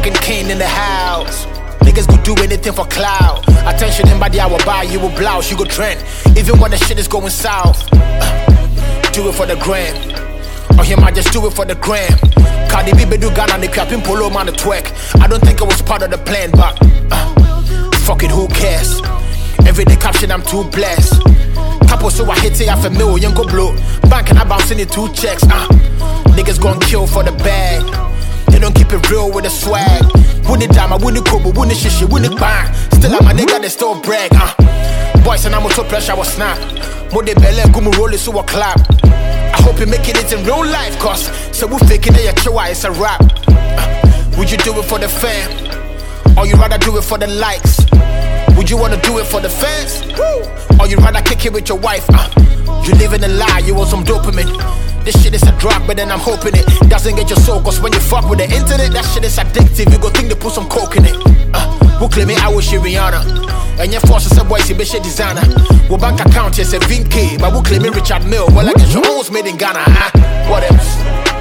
fucking king in the house. Niggas go do anything for clout. Attention in body, I will buy you a blouse. You go trend, even when the shit is going south. Do it for the gram. Or he might just do it for the gram. Cardi B do Ghana and the crapping polo man the twerk. I don't think it was part of the plan, but fuck it, who cares? Everyday caption, I'm too blessed. Couple so I hit it half a million go blow. Bank and I bounce in the 2 checks. Niggas gon' kill for the bag. They don't keep it real with the swag. Wouldn't dime, I wouldn't kobo, wouldn't shishi, wouldn't bang. Still I'm a nigga, they still brag. Boys and I'm so pressure, I was snap. More they belly, go me roll it so I clap. I hope you making it in real life, cause so we faking it, yeah, it's a rap. Would you do it for the fam? Or you rather do it for the likes? Would you wanna do it for the fans? Or you rather kick it with your wife? You living a lie, you want some dopamine. This shit is a drug, but then I'm hoping it doesn't get your soul. Cause when you fuck with the internet, that shit is addictive. You go think they put some coke in it. Who claim it? I wish you Rihanna. And your forces a boys, you be shit designer. Well, bank account, yes, 17K. But who claim it Richard Mill? Well, I guess your hoes made in Ghana, What else?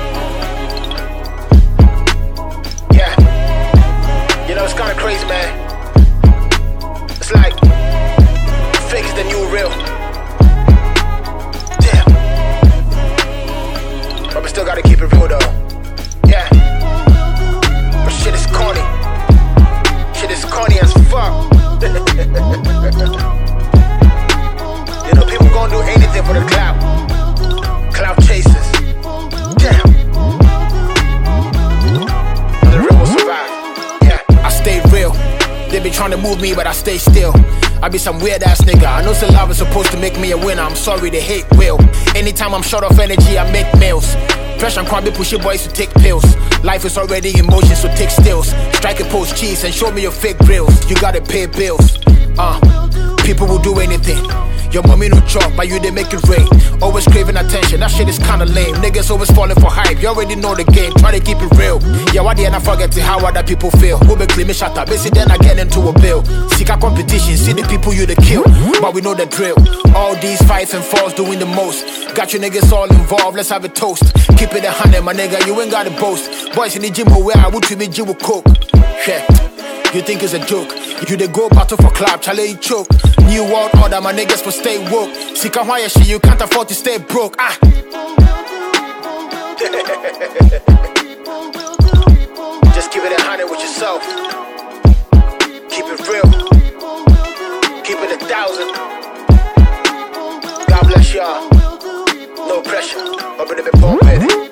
Yeah. You know, it's kinda crazy, man. It's like fake is the new real. Damn. But we still gotta keep it real though. Yeah. But shit is corny. Shit is corny as fuck. You know, people gon' do anything for the clout. Clout chasers. Damn. The real will survive. Yeah. I stay real. They be trying to move me, but I stay still. I be some weird ass nigga. I know some love is supposed to make me a winner. I'm sorry, they hate will. Anytime I'm short of energy, I make meals. Pressure and crabby pushing boys to take pills. Life is already in motion, so take stills. Strike a post cheese and show me your fake grills. You gotta pay bills. People will do anything. Your mommy no chop, but you they make it rain. Always craving attention, that shit is kinda lame. Niggas always falling for hype, you already know the game. Try to keep it real. Yeah, why did I forget how other people feel? Who be claiming shut up, basically then I get into a bill. Seek a competition, see the people you the kill. But we know the drill. All these fights and falls doing the most. Got you niggas all involved, let's have a toast. Keep it 100, my nigga, you ain't gotta boast. Boys in the gym where I would to me, you will cook. Yeah. You think it's a joke? You they go battle for clap, chale you choke. New world order, my niggas will stay woke. Seek a wire shit, you can't afford to stay broke. Just give it 100 with yourself. Keep it real. Keep it 1,000. God bless y'all. No pressure. Up in the bit